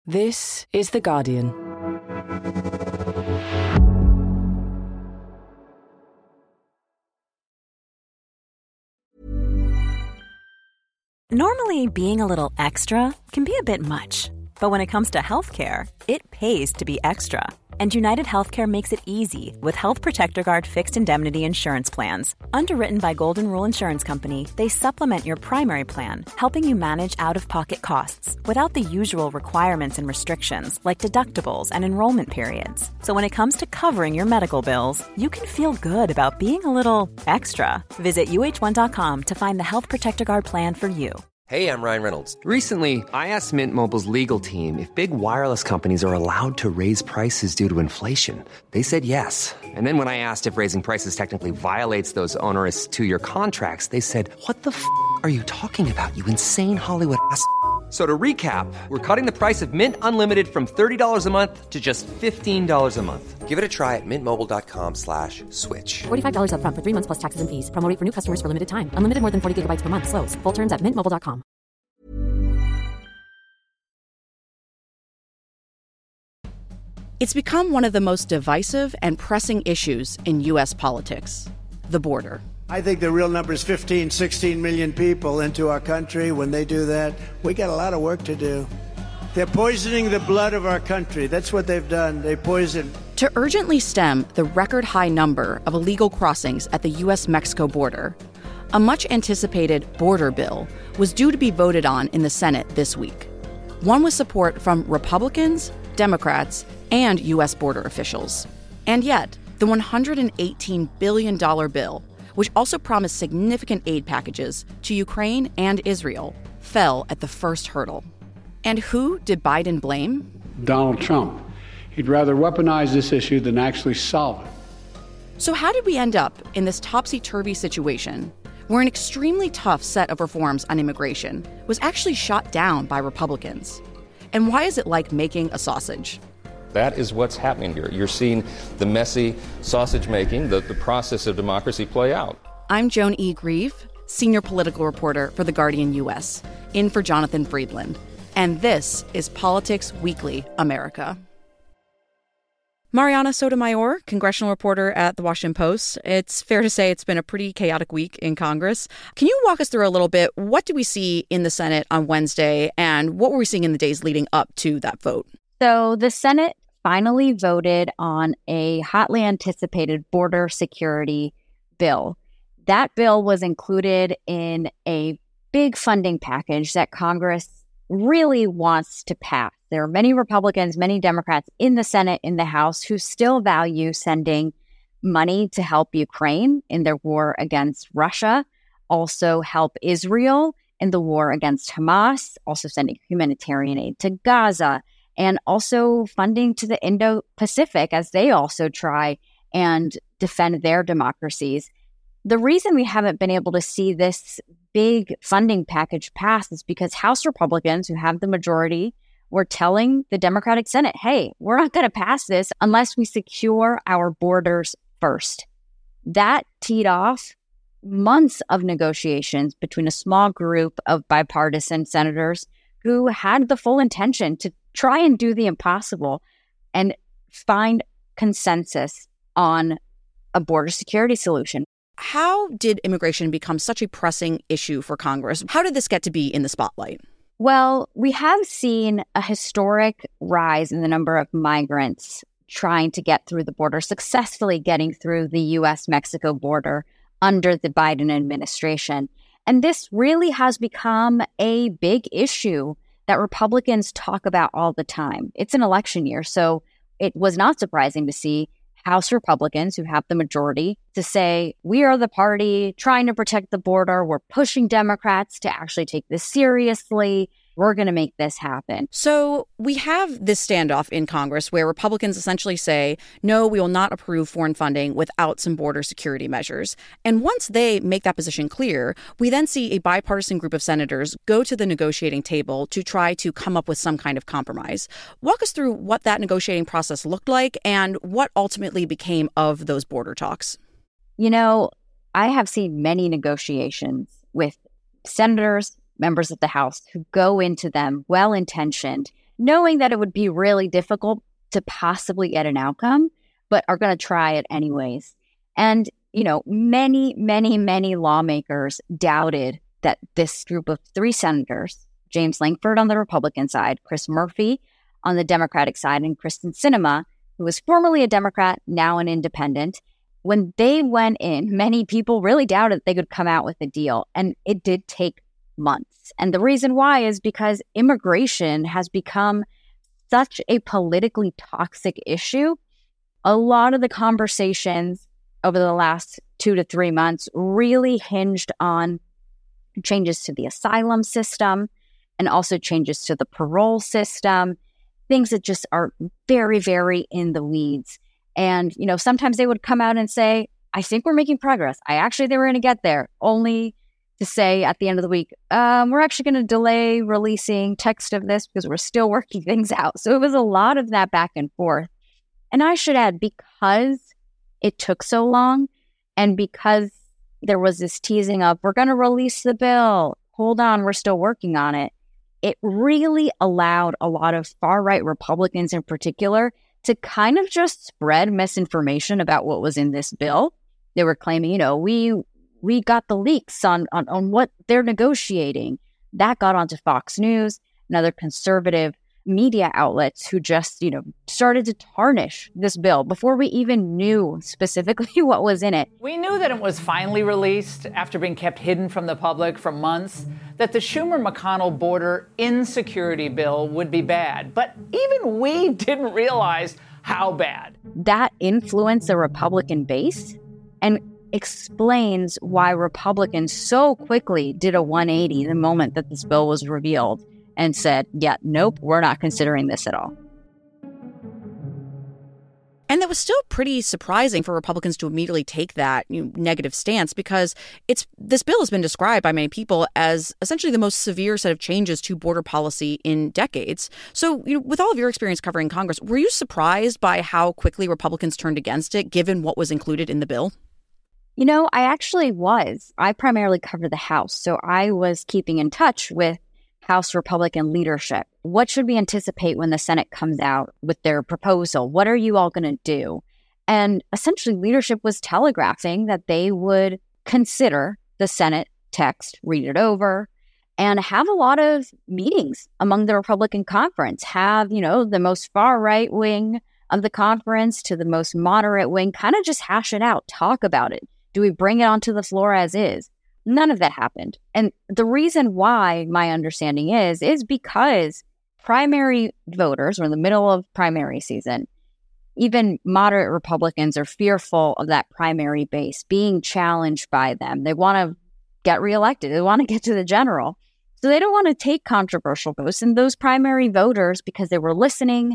This is The Guardian. Normally, being a little extra can be a bit much. But when it comes to healthcare, it pays to be extra. And United Healthcare makes it easy with Health Protector Guard fixed indemnity insurance plans. Underwritten by Golden Rule Insurance Company, they supplement your primary plan, helping you manage out-of-pocket costs without the usual requirements and restrictions like deductibles and enrollment periods. So when it comes to covering your medical bills, you can feel good about being a little extra. Visit uh1.com to find the Health Protector Guard plan for you. Hey, I'm Ryan Reynolds. Recently, I asked Mint Mobile's legal team if big wireless companies are allowed to raise prices due to inflation. They said yes. And then when I asked if raising prices technically violates those onerous two-year contracts, they said, "What the f*** are you talking about, you insane Hollywood ass?" So to recap, we're cutting the price of Mint Unlimited from $30 a month to just $15 a month. Give it a try at mintmobile.com/switch. $45 up front for 3 months plus taxes and fees. Promo rate for new customers for limited time. Unlimited more than 40 gigabytes per month. Slows full terms at mintmobile.com. It's become one of the most divisive and pressing issues in U.S. politics, the border. I think the real number is 15, 16 million people into our country. When they do that, we got a lot of work to do. They're poisoning the blood of our country. That's what they've done. They poison. To urgently stem the record high number of illegal crossings at the U.S.-Mexico border, a much-anticipated border bill was due to be voted on in the Senate this week. One with support from Republicans, Democrats, and U.S. border officials. And yet, the $118 billion bill, which also promised significant aid packages to Ukraine and Israel, fell at the first hurdle. And who did Biden blame? Donald Trump. He'd rather weaponize this issue than actually solve it. So how did we end up in this topsy-turvy situation where an extremely tough set of reforms on immigration was actually shot down by Republicans? And why is it like making a sausage? That is what's happening here. You're seeing the messy sausage making, the process of democracy play out. I'm Joan E. Grieve, senior political reporter for The Guardian U.S., in for Jonathan Friedland. And this is Politics Weekly America. Mariana Sotomayor, congressional reporter at The Washington Post. It's fair to say it's been a pretty chaotic week in Congress. Can you walk us through a little bit? What did we see in the Senate on Wednesday, and what were we seeing in the days leading up to that vote? So the Senate finally voted on a hotly anticipated border security bill. That bill was included in a big funding package that Congress really wants to pass. There are many Republicans, many Democrats in the Senate, in the House, who still value sending money to help Ukraine in their war against Russia, also help Israel in the war against Hamas, also sending humanitarian aid to Gaza, and also funding to the Indo-Pacific as they also try and defend their democracies. The reason we haven't been able to see this big funding package pass is because House Republicans, who have the majority, were telling the Democratic Senate, hey, we're not going to pass this unless we secure our borders first. That teed off months of negotiations between a small group of bipartisan senators who had the full intention to try and do the impossible and find consensus on a border security solution. How did immigration become such a pressing issue for Congress? How did this get to be in the spotlight? Well, we have seen a historic rise in the number of migrants trying to get through the border, successfully getting through the U.S.-Mexico border under the Biden administration. And this really has become a big issue that Republicans talk about all the time. It's an election year, so it was not surprising to see House Republicans, who have the majority, to say, we are the party trying to protect the border. We're pushing Democrats to actually take this seriously. We're going to make this happen. So we have this standoff in Congress where Republicans essentially say, no, we will not approve foreign funding without some border security measures. And once they make that position clear, we then see a bipartisan group of senators go to the negotiating table to try to come up with some kind of compromise. Walk us through what that negotiating process looked like and what ultimately became of those border talks. You know, I have seen many negotiations with senators, members of the House, who go into them well-intentioned, knowing that it would be really difficult to possibly get an outcome, but are going to try it anyways. And, many, many, many lawmakers doubted that this group of 3 senators, James Lankford on the Republican side, Chris Murphy on the Democratic side, and Kristen Sinema, who was formerly a Democrat, now an independent, when they went in, many people really doubted they could come out with a deal. And it did take months. And the reason why is because immigration has become such a politically toxic issue. A lot of the conversations over the last 2 to 3 months really hinged on changes to the asylum system and also changes to the parole system, things that just are very, very in the weeds. And, sometimes they would come out and say, I think we're making progress. I actually think we're going to get there, only to say at the end of the week, we're actually going to delay releasing text of this because we're still working things out. So it was a lot of that back and forth. And I should add, because it took so long and because there was this teasing of, we're going to release the bill, hold on, we're still working on it, it really allowed a lot of far-right Republicans in particular to kind of just spread misinformation about what was in this bill. They were claiming, we got the leaks on what they're negotiating. That got onto Fox News and other conservative media outlets who just, started to tarnish this bill before we even knew specifically what was in it. We knew that it was finally released after being kept hidden from the public for months, that the Schumer-McConnell border insecurity bill would be bad. But even we didn't realize how bad. That influenced the Republican base and explains why Republicans so quickly did a 180 the moment that this bill was revealed and said, yeah, nope, we're not considering this at all. And that was still pretty surprising for Republicans to immediately take that negative stance, because this bill has been described by many people as essentially the most severe set of changes to border policy in decades. So, with all of your experience covering Congress, were you surprised by how quickly Republicans turned against it, given what was included in the bill? I actually was. I primarily covered the House, so I was keeping in touch with House Republican leadership. What should we anticipate when the Senate comes out with their proposal? What are you all going to do? And essentially, leadership was telegraphing that they would consider the Senate text, read it over, and have a lot of meetings among the Republican conference. Have, the most far right wing of the conference to the most moderate wing, kind of just hash it out, talk about it. Do we bring it onto the floor as is? None of that happened. And the reason why, my understanding is because primary voters, we're in the middle of primary season, even moderate Republicans are fearful of that primary base being challenged by them. They want to get reelected. They want to get to the general. So they don't want to take controversial votes. And those primary voters, because they were listening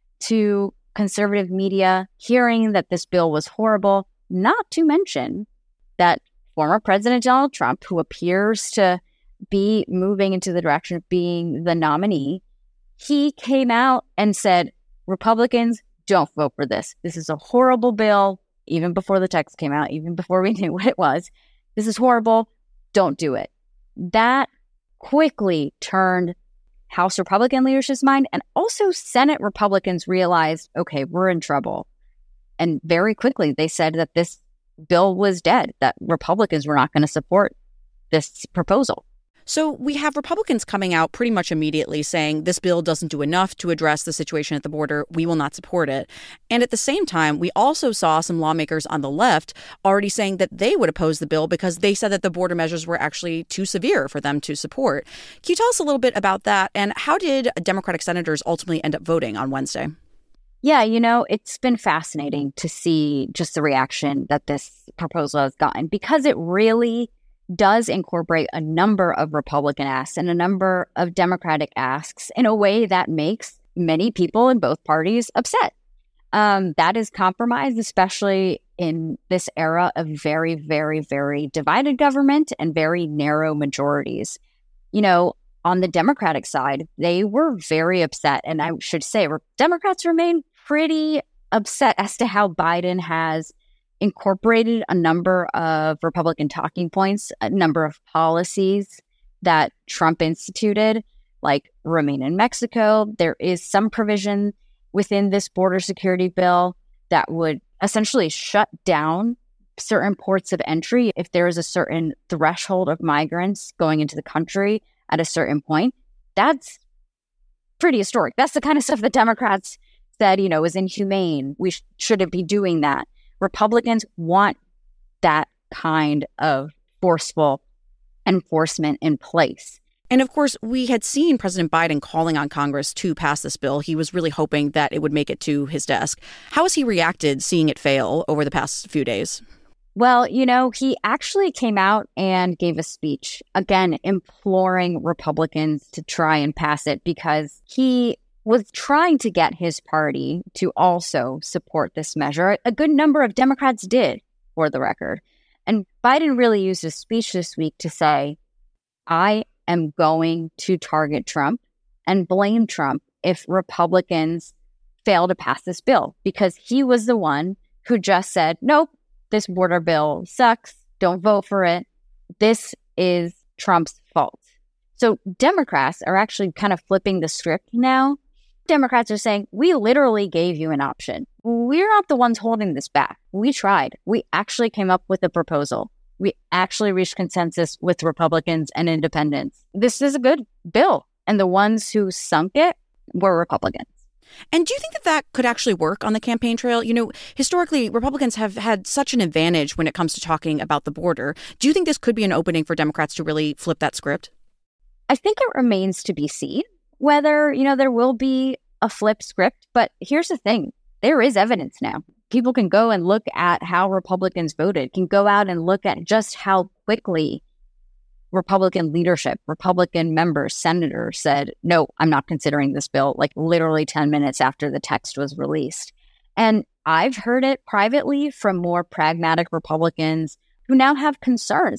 to conservative media, hearing that this bill was horrible, not to mention that former President Donald Trump, who appears to be moving into the direction of being the nominee, he came out and said, Republicans, don't vote for this. This is a horrible bill, even before the text came out, even before we knew what it was. This is horrible. Don't do it. That quickly turned House Republican leadership's mind, and also Senate Republicans realized, okay, we're in trouble. And very quickly, they said that this bill was dead, that Republicans were not going to support this proposal. So we have Republicans coming out pretty much immediately saying this bill doesn't do enough to address the situation at the border. We will not support it. And at the same time, we also saw some lawmakers on the left already saying that they would oppose the bill because they said that the border measures were actually too severe for them to support. Can you tell us a little bit about that? And how did Democratic senators ultimately end up voting on Wednesday? Yeah, it's been fascinating to see just the reaction that this proposal has gotten, because it really does incorporate a number of Republican asks and a number of Democratic asks in a way that makes many people in both parties upset. That is compromise, especially in this era of very, very, very divided government and very narrow majorities. On the Democratic side, they were very upset. And I should say, Democrats remain pretty upset as to how Biden has incorporated a number of Republican talking points, a number of policies that Trump instituted, like remain in Mexico. There is some provision within this border security bill that would essentially shut down certain ports of entry if there is a certain threshold of migrants going into the country at a certain point. That's pretty historic. That's the kind of stuff that Democrats said, is inhumane. We shouldn't be doing that. Republicans want that kind of forceful enforcement in place. And of course, we had seen President Biden calling on Congress to pass this bill. He was really hoping that it would make it to his desk. How has he reacted seeing it fail over the past few days? Well, he actually came out and gave a speech, again, imploring Republicans to try and pass it because he was trying to get his party to also support this measure. A good number of Democrats did, for the record. And Biden really used his speech this week to say, I am going to target Trump and blame Trump if Republicans fail to pass this bill, because he was the one who just said, nope, this border bill sucks. Don't vote for it. This is Trump's fault. So Democrats are actually kind of flipping the script now. Democrats are saying, we literally gave you an option. We're not the ones holding this back. We tried. We actually came up with a proposal. We actually reached consensus with Republicans and independents. This is a good bill. And the ones who sunk it were Republicans. And do you think that that could actually work on the campaign trail? Historically, Republicans have had such an advantage when it comes to talking about the border. Do you think this could be an opening for Democrats to really flip that script? I think it remains to be seen whether, there will be a flip script. But here's the thing. There is evidence now. People can go and look at how Republicans voted, can go out and look at just how quickly Republican leadership, Republican members, senators said, no, I'm not considering this bill, like literally 10 minutes after the text was released. And I've heard it privately from more pragmatic Republicans who now have concerns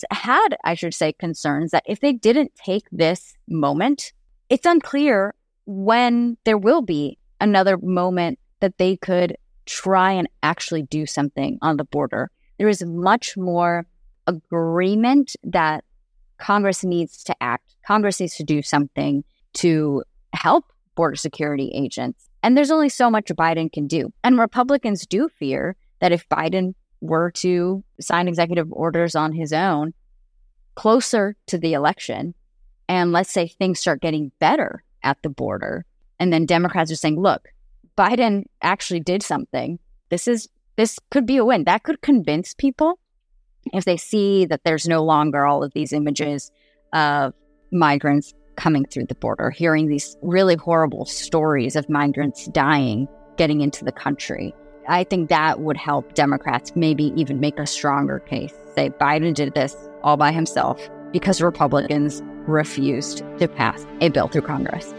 that if they didn't take this moment, it's unclear when there will be another moment that they could try and actually do something on the border. There is much more agreement that Congress needs to act. Congress needs to do something to help border security agents. And there's only so much Biden can do. And Republicans do fear that if Biden were to sign executive orders on his own closer to the election, and let's say things start getting better at the border, and then Democrats are saying, look, Biden actually did something. This could be a win. That could convince people if they see that there's no longer all of these images of migrants coming through the border, hearing these really horrible stories of migrants dying, getting into the country. I think that would help Democrats maybe even make a stronger case. Say Biden did this all by himself because Republicans refused to pass a bill through Congress.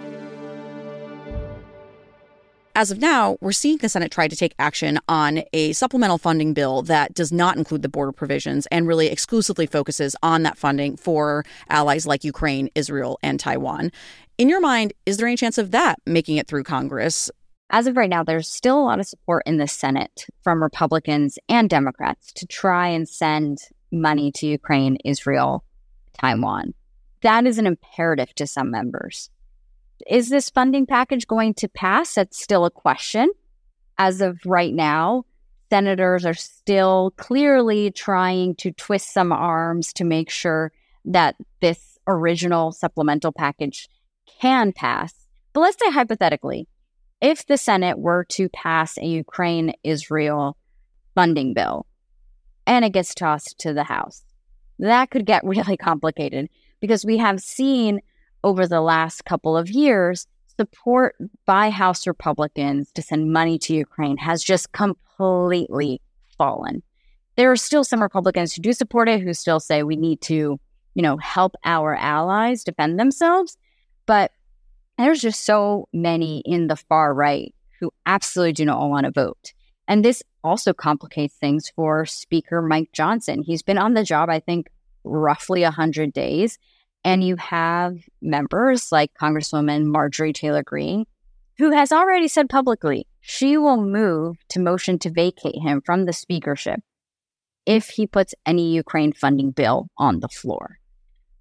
As of now, we're seeing the Senate try to take action on a supplemental funding bill that does not include the border provisions and really exclusively focuses on that funding for allies like Ukraine, Israel, and Taiwan. In your mind, is there any chance of that making it through Congress? As of right now, there's still a lot of support in the Senate from Republicans and Democrats to try and send money to Ukraine, Israel, Taiwan. That is an imperative to some members. Is this funding package going to pass? That's still a question. As of right now, senators are still clearly trying to twist some arms to make sure that this original supplemental package can pass. But let's say hypothetically, if the Senate were to pass a Ukraine-Israel funding bill and it gets tossed to the House, that could get really complicated because we have seen over the last couple of years, support by House Republicans to send money to Ukraine has just completely fallen. There are still some Republicans who do support it, who still say we need to, help our allies defend themselves. But there's just so many in the far right who absolutely do not want to vote. And this also complicates things for Speaker Mike Johnson. He's been on the job, I think, roughly 100 days. And you have members like Congresswoman Marjorie Taylor Greene, who has already said publicly she will move to motion to vacate him from the speakership if he puts any Ukraine funding bill on the floor.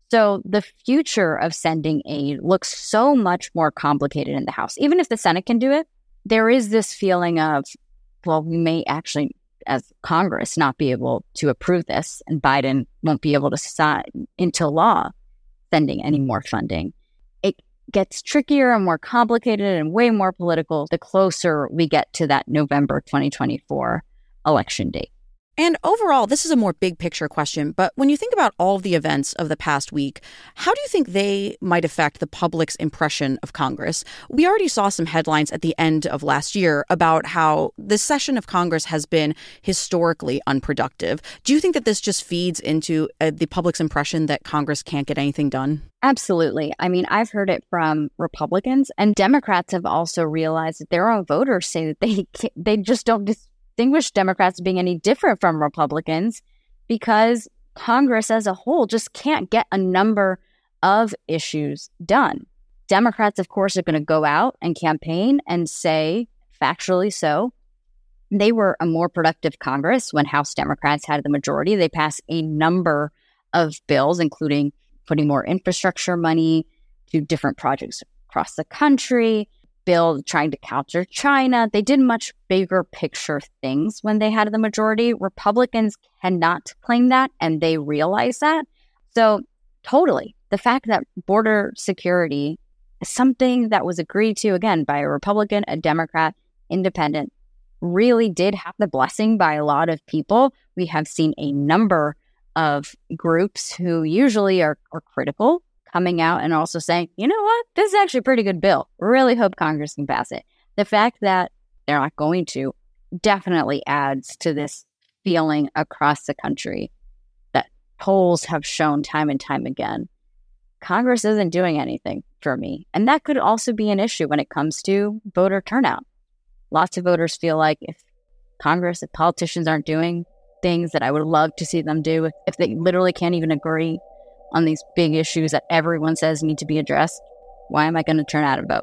So the future of sending aid looks so much more complicated in the House. Even if the Senate can do it, there is this feeling of, well, we may actually, as Congress, not be able to approve this, and Biden won't be able to sign into law sending any more funding. It gets trickier and more complicated and way more political the closer we get to that November 2024 election date. And overall, this is a more big picture question, but when you think about all of the events of the past week, how do you think they might affect the public's impression of Congress? We already saw some headlines at the end of last year about how this session of Congress has been historically unproductive. Do you think that this just feeds into the public's impression that Congress can't get anything done? Absolutely. I mean, I've heard it from Republicans, and Democrats have also realized that their own voters say that they just don't distinguish Democrats being any different from Republicans because Congress as a whole just can't get a number of issues done. Democrats, of course, are going to go out and campaign and say, factually so, they were a more productive Congress when House Democrats had the majority. They passed a number of bills, including putting more infrastructure money to different projects across the country, bill trying to counter China. They did much bigger picture things when they had the majority. Republicans cannot claim that, and they realize that. So totally, the fact that border security is something that was agreed to, again, by a Republican, a Democrat, independent, really did have the blessing by a lot of people. We have seen a number of groups who usually are critical coming out and also saying, you know what, this is actually a pretty good bill. Really hope Congress can pass it. The fact that they're not going to definitely adds to this feeling across the country that polls have shown time and time again. Congress isn't doing anything for me. And that could also be an issue when it comes to voter turnout. Lots of voters feel like if politicians aren't doing things that I would love to see them do, if they literally can't even agree on these big issues that everyone says need to be addressed, why am I going to turn out and vote?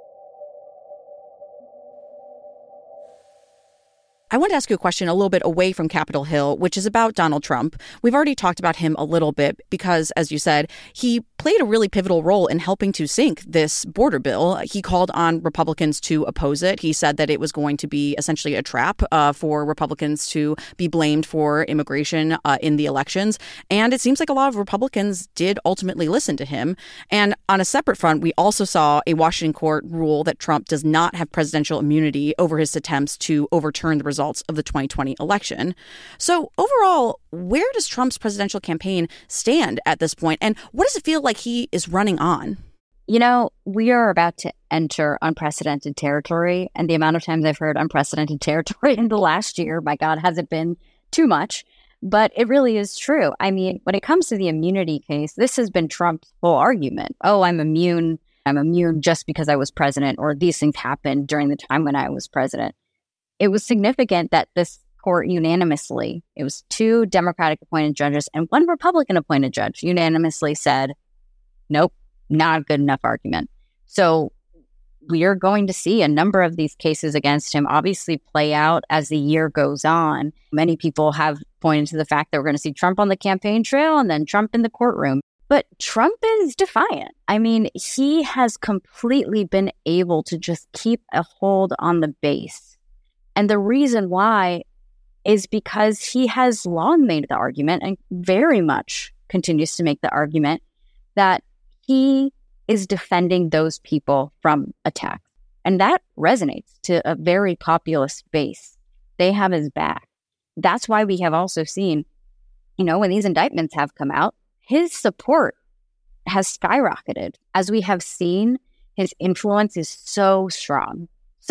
I want to ask you a question a little bit away from Capitol Hill, which is about Donald Trump. We've already talked about him a little bit because, as you said, he played a really pivotal role in helping to sink this border bill. He called on Republicans to oppose it. He said that it was going to be essentially a trap for Republicans to be blamed for immigration in the elections. And it seems like a lot of Republicans did ultimately listen to him. And on a separate front, we also saw a Washington court rule that Trump does not have presidential immunity over his attempts to overturn the results of the 2020 election. So overall, where does Trump's presidential campaign stand at this point? And what does it feel like he is running on? You know, we are about to enter unprecedented territory. And the amount of times I've heard unprecedented territory in the last year, my God, has it been too much? But it really is true. I mean, when it comes to the immunity case, this has been Trump's whole argument. Oh, I'm immune just because I was president, or these things happened during the time when I was president. It was significant that this court unanimously, it was 2 Democratic appointed judges and 1 Republican appointed judge, unanimously said, nope, not a good enough argument. So we are going to see a number of these cases against him obviously play out as the year goes on. Many people have pointed to the fact that we're going to see Trump on the campaign trail and then Trump in the courtroom. But Trump is defiant. I mean, he has completely been able to just keep a hold on the base. And the reason why is because he has long made the argument and very much continues to make the argument that he is defending those people from attack. And that resonates to a very populist base. They have his back. That's why we have also seen, when these indictments have come out, his support has skyrocketed. As we have seen, his influence is so strong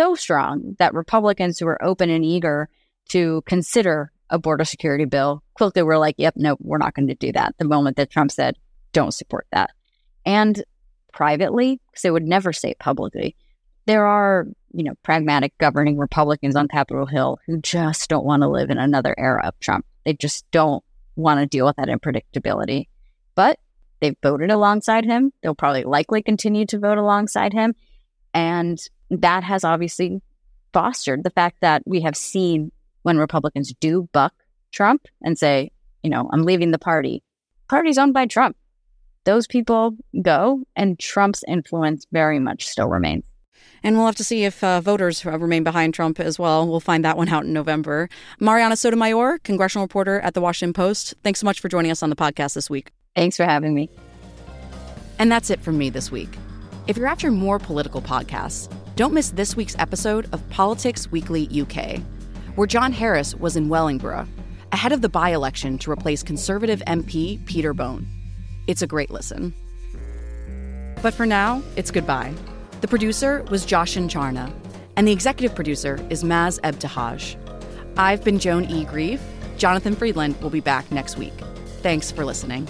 that Republicans who are open and eager to consider a border security bill quickly were like, yep, no, we're not going to do that. The moment that Trump said, don't support that. And privately, because they would never say it publicly, there are, pragmatic governing Republicans on Capitol Hill who just don't want to live in another era of Trump. They just don't want to deal with that unpredictability. But they've voted alongside him. They'll probably likely continue to vote alongside him. And that has obviously fostered the fact that we have seen when Republicans do buck Trump and say, I'm leaving the party. Party's owned by Trump. those people go, and Trump's influence very much still remains. And we'll have to see if voters remain behind Trump as well. We'll find that one out in November. Mariana Sotomayor, congressional reporter at The Washington Post. Thanks so much for joining us on the podcast this week. Thanks for having me. And that's it from me this week. If you're after more political podcasts, don't miss this week's episode of Politics Weekly UK, where John Harris was in Wellingborough, ahead of the by-election to replace Conservative MP Peter Bone. It's a great listen. But for now, it's goodbye. The producer was Joshin Charna, and the executive producer is Maz Ebtihaj. I've been Joan E. Grieve. Jonathan Friedland will be back next week. Thanks for listening.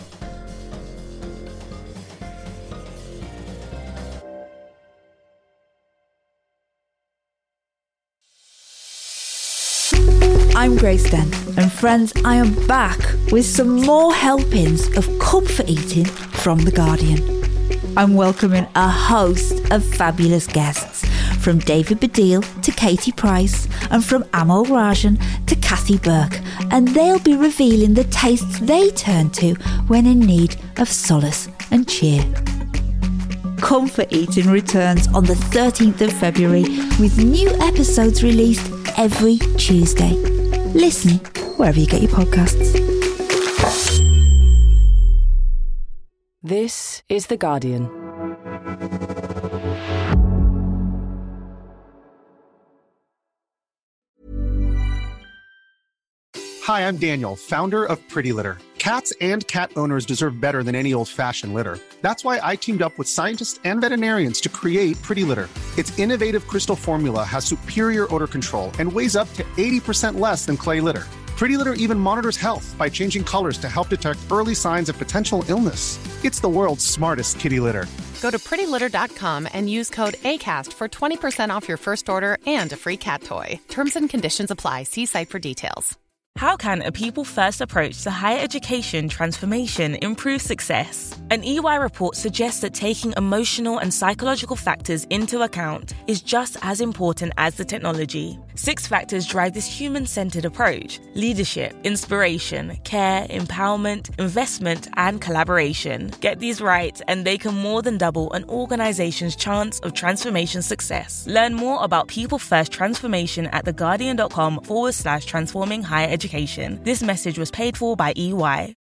I'm Grace Dent, and friends, I am back with some more helpings of comfort eating from The Guardian. I'm welcoming a host of fabulous guests, from David Baddiel to Katie Price, and from Amol Rajan to Kathy Burke, and they'll be revealing the tastes they turn to when in need of solace and cheer. Comfort Eating returns on the 13th of February with new episodes released every Tuesday. Listen wherever you get your podcasts. This is The Guardian. Hi, I'm Daniel, founder of Pretty Litter. Cats and cat owners deserve better than any old-fashioned litter. That's why I teamed up with scientists and veterinarians to create Pretty Litter. Its innovative crystal formula has superior odor control and weighs up to 80% less than clay litter. Pretty Litter even monitors health by changing colors to help detect early signs of potential illness. It's the world's smartest kitty litter. Go to prettylitter.com and use code ACAST for 20% off your first order and a free cat toy. Terms and conditions apply. See site for details. How can a people-first approach to higher education transformation improve success? An EY report suggests that taking emotional and psychological factors into account is just as important as the technology. 6 factors drive this human-centered approach: leadership, inspiration, care, empowerment, investment, and collaboration. Get these right, and they can more than double an organization's chance of transformation success. Learn more about people-first transformation at theguardian.com/transforming higher education. This message was paid for by EY.